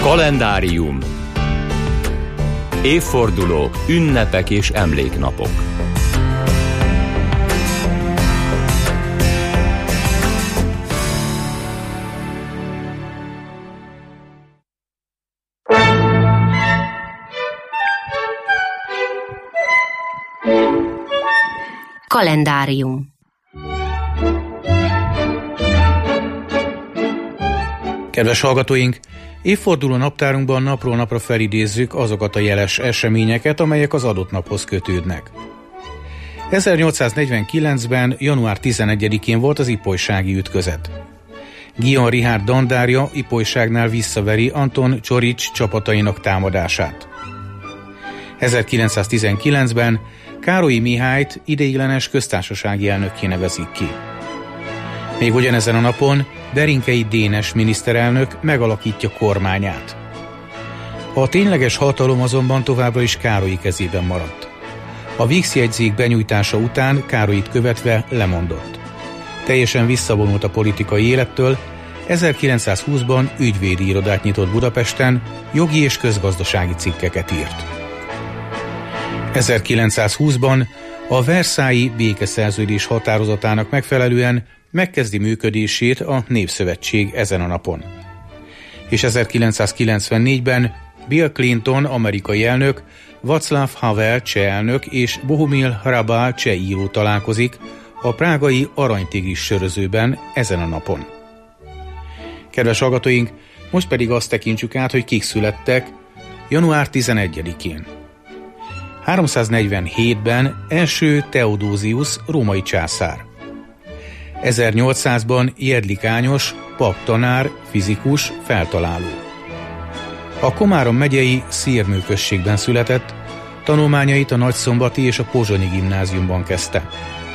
Kalendárium. Évfordulók, ünnepek és emléknapok. Kalendárium. Kedves hallgatóink! Évforduló naptárunkban napról napra felidézzük azokat a jeles eseményeket, amelyek az adott naphoz kötődnek. ezernyolcszáznegyvenkilencben. január tizenegyedikén volt az ipolysági ütközet. Guillaume Richard dandárja Ipolyságnál visszaveri Anton Csorics csapatainak támadását. ezerkilencszáztizenkilencben. Károlyi Mihályt ideiglenes köztársasági elnökké nevezik ki. Még ugyanezen a napon Berinkei Dénes miniszterelnök megalakítja kormányát. A tényleges hatalom azonban továbbra is Károlyi kezében maradt. A vígszjegyzék benyújtása után Károlyit követve lemondott. Teljesen visszavonult a politikai élettől, ezerkilencszázhúszban ügyvédi irodát nyitott Budapesten, jogi és közgazdasági cikkeket írt. ezerkilencszázhúszban a Versailles békeszerződés határozatának megfelelően megkezdi működését a Népszövetség ezen a napon. És ezerkilencszázkilencvennégyben Bill Clinton amerikai elnök, Václav Havel cseh elnök és Bohumil Hrabal cseh író találkozik a prágai Aranytigris sörözőben ezen a napon. Kedves hallgatóink, most pedig azt tekintsük át, hogy kik születtek január tizenegyedikén. háromszáznegyvenhétben első Theodosius római császár. ezernyolcszázban Jedlik Ányos, paptanár, fizikus, feltaláló. A Komárom megyei Szirmő községben született, tanulmányait a Nagyszombati és a Pozsonyi gimnáziumban kezdte.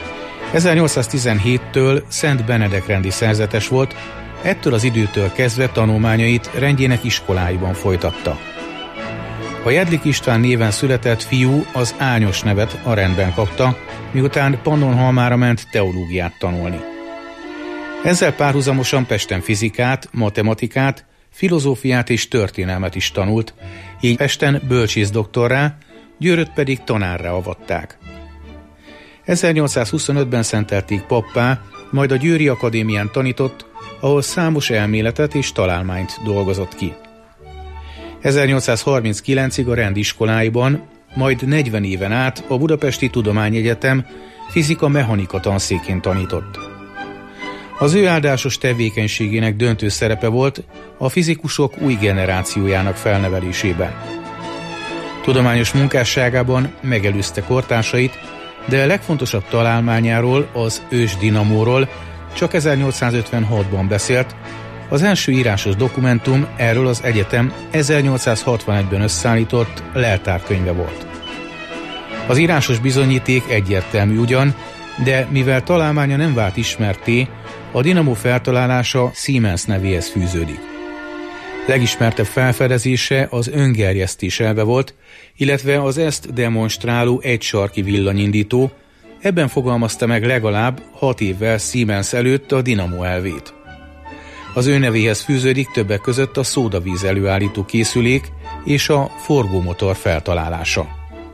ezernyolcszáztizenhéttől Szent Benedek rendi szerzetes volt, ettől az időtől kezdve tanulmányait rendjének iskoláiban folytatta. A Jedlik István néven született fiú az Ányos nevet a rendben kapta, miután Pannonhalmára ment teológiát tanulni. Ezzel párhuzamosan Pesten fizikát, matematikát, filozófiát és történelmet is tanult, így Pesten bölcsész-doktorrá, Győröt pedig tanárrá avatták. ezernyolcszázhuszonötben szentelték pappá, majd a Győri Akadémián tanított, ahol számos elméletet és találmányt dolgozott ki. ezernyolcszázharminckilencig a rendiskoláiban, majd negyven éven át a Budapesti Tudományegyetem fizika-mechanika tanszékén tanított. Az ő áldásos tevékenységének döntő szerepe volt a fizikusok új generációjának felnevelésében. Tudományos munkásságában megelőzte kortársait, de a legfontosabb találmányáról, az ősdinamóról csak ezernyolcszázötvenhatban beszélt. Az első írásos dokumentum erről az egyetem ezernyolcszázhatvanegyben összeállított leltárkönyve volt. Az írásos bizonyíték egyértelmű ugyan, de mivel találmánya nem vált ismertté, a dinamó feltalálása Siemens nevéhez fűződik. Legismertebb felfedezése az öngerjesztés elve volt, illetve az ezt demonstráló egysarki villanyindító, ebben fogalmazta meg legalább hat évvel Siemens előtt a dinamó elvét. Az ő nevéhez fűződik többek között a szódavíz előállító készülék és a forgómotor feltalálása.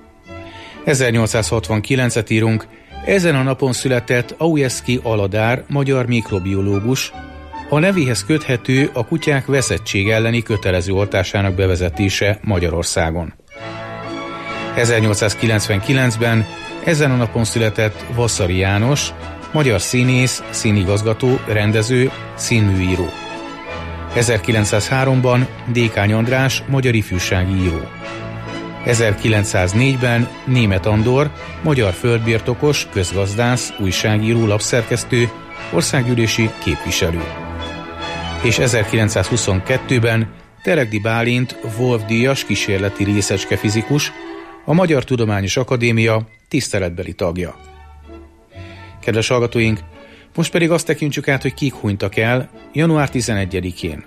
ezernyolcszázhatvankilencet írunk, ezen a napon született Auszky Aladár, magyar mikrobiológus, a nevéhez köthető a kutyák veszettség elleni kötelező oltásának bevezetése Magyarországon. ezernyolcszázkilencvenkilencben ezen a napon született Vaszary János, magyar színész, színigazgató, rendező, színműíró. ezerkilencszázháromban Dékány András, magyar ifjúsági író. ezerkilencszáznégyben Németh Andor, magyar földbirtokos, közgazdász, újságíró, lapszerkesztő, országgyűlési képviselő. És ezerkilencszázhuszonkettőben Teregdi Bálint, Wolf-díjas kísérleti részecske fizikus, a Magyar Tudományos Akadémia tiszteletbeli tagja. Kedves hallgatóink, most pedig azt tekintsük át, hogy kik hunytak el január tizenegyedikén.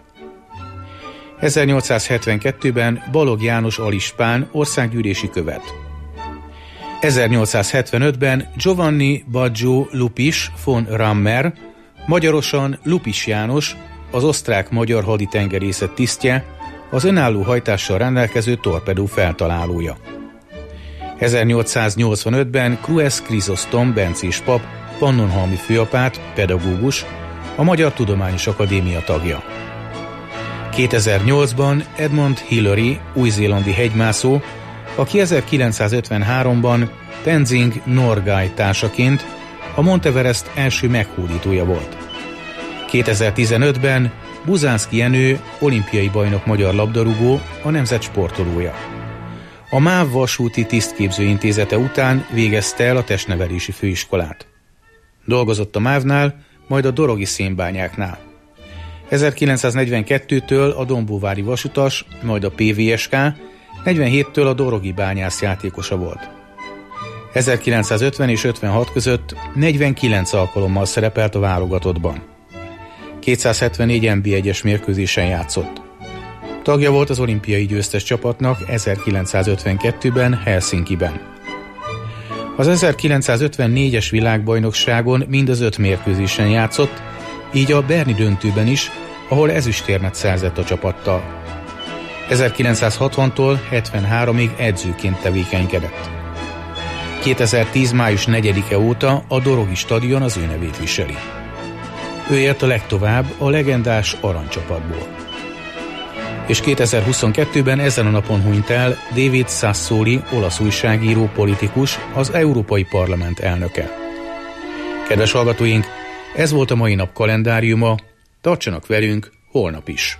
ezernyolcszázhetvenkettőben Balogh János alispán, országgyűlési követ. ezernyolcszázhetvenötben Giovanni Baggio Lupis von Rammer, magyarosan Lupis János, az osztrák-magyar haditengerészet tisztje, az önálló hajtással rendelkező torpedó feltalálója. ezernyolcszáznyolcvanötben Kruesz Krizosztom bencés pap, pannonhalmi főapát, pedagógus, a Magyar Tudományos Akadémia tagja. kétezer-nyolcban Edmund Hillary, új-zélandi hegymászó, aki ezerkilencszázötvenháromban Tenzing Norgay társaként a Monteverest első meghódítója volt. kétezer-tizenötben Buzánszky Jenő, olimpiai bajnok magyar labdarúgó, a nemzet sportolója. A MÁV vasúti tisztképző intézete után végezte el a testnevelési főiskolát. Dolgozott a MÁV-nál, majd a dorogi szénbányáknál. ezerkilencszáznegyvenkettőtől a dombóvári vasutas, majd a pé vé es ká, negyvenhéttől a dorogi bányász játékosa volt. ezerkilencszázötven és ötvenhat között negyvenkilenc alkalommal szerepelt a válogatottban. kétszázhetvennégy en bé egyes mérkőzésen játszott. Tagja volt az olimpiai győztes csapatnak ezerkilencszázötvenkettőben Helsinkiben. Az ezerkilencszázötvennégyes világbajnokságon mind az öt mérkőzésen játszott, így a berni döntőben is, ahol ezüstérmet szerzett a csapattal. ezerkilencszázhatvantól hetvenháromig edzőként tevékenykedett. kétezer-tíz. május negyedike óta a Dorogi stadion az ő nevét viseli. Ő ért a legtovább a legendás aranycsapatból. És kétezer-huszonkettőben ezen a napon hunyt el David Sassoli, olasz újságíró, politikus, az Európai Parlament elnöke. Kedves hallgatóink, ez volt a mai nap kalendáriuma, tartsanak velünk holnap is.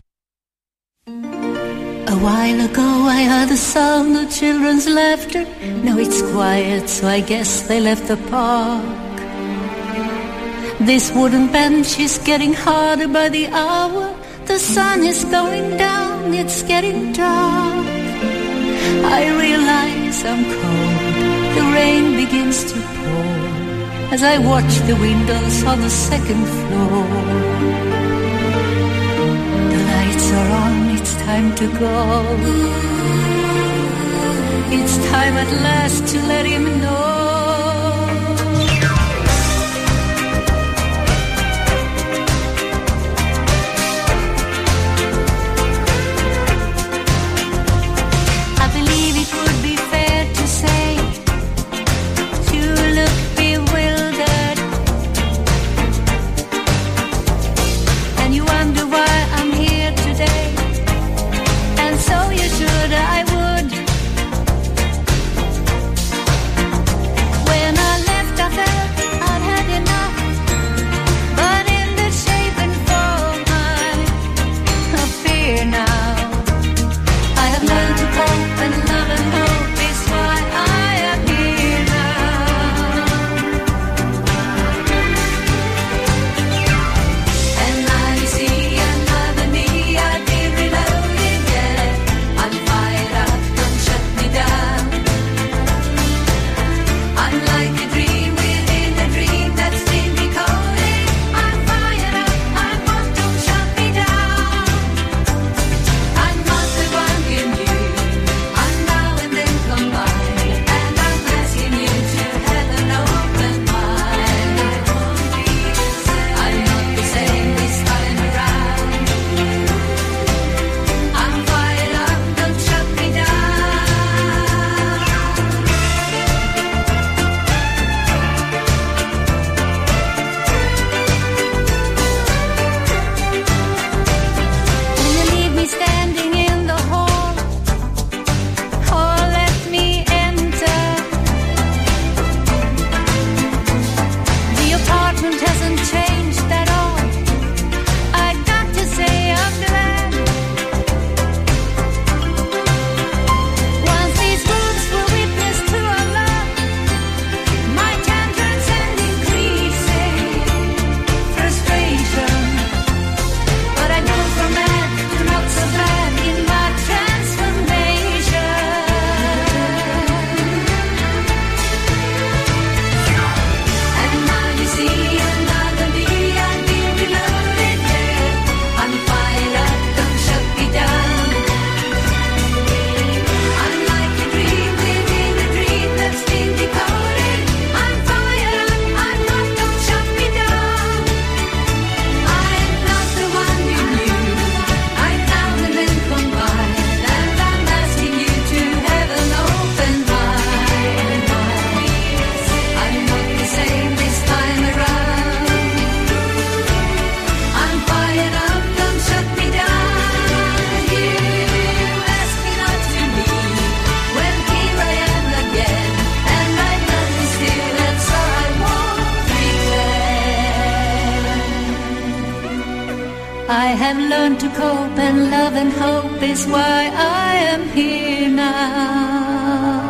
A while ago I heard the sound of children's laughter. Now it's quiet, so I guess they left the park. This wooden bench is getting harder by the hour. The sun is going down, it's getting dark. I realize I'm cold, the rain begins to pour as I watch the windows on the second floor. The lights are on, it's time to go. It's time at last to let him know. learned to cope, and love and hope is why I am here now.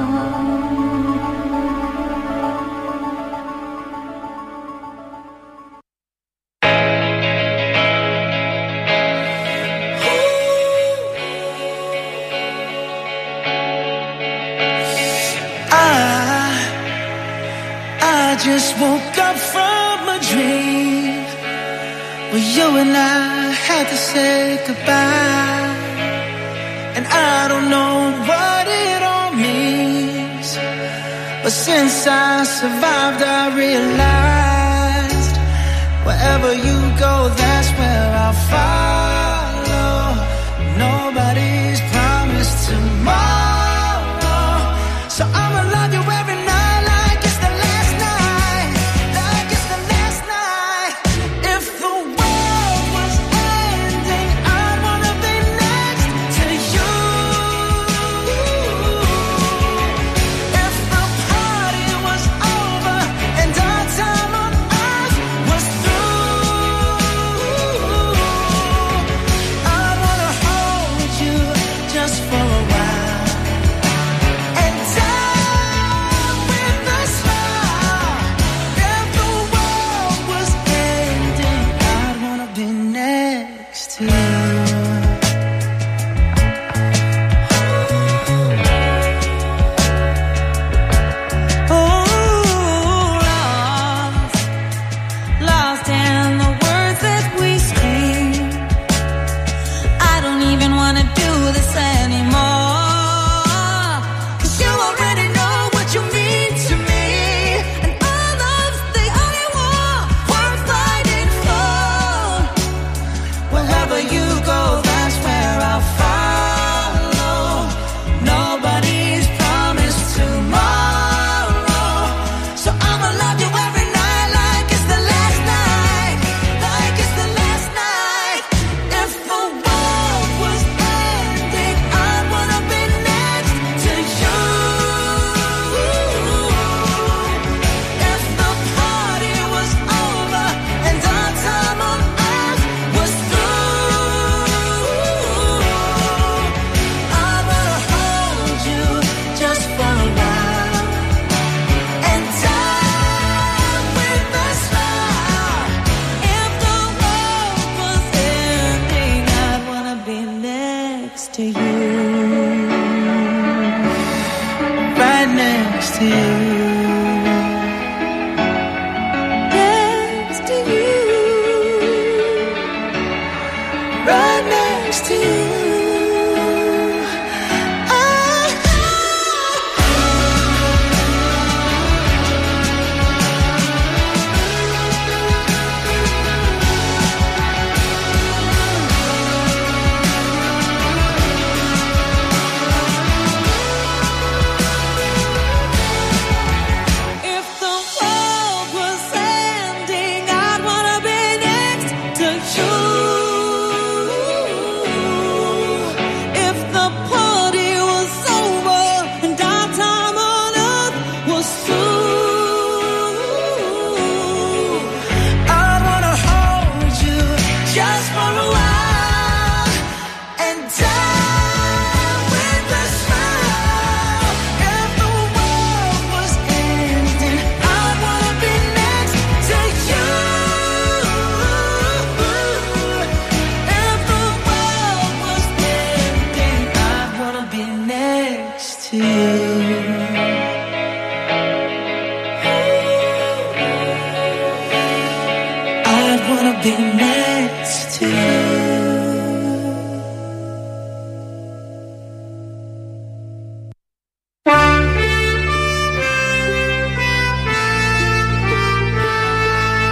Just woke up from a dream where you and I had to say goodbye, and I don't know what it all means, but since I survived I realized wherever you go, that's where I'll follow. Nobody's promised tomorrow, so I'ma love you every night.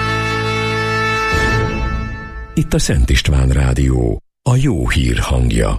Itt a Szent István Rádió, a jó hír hangja.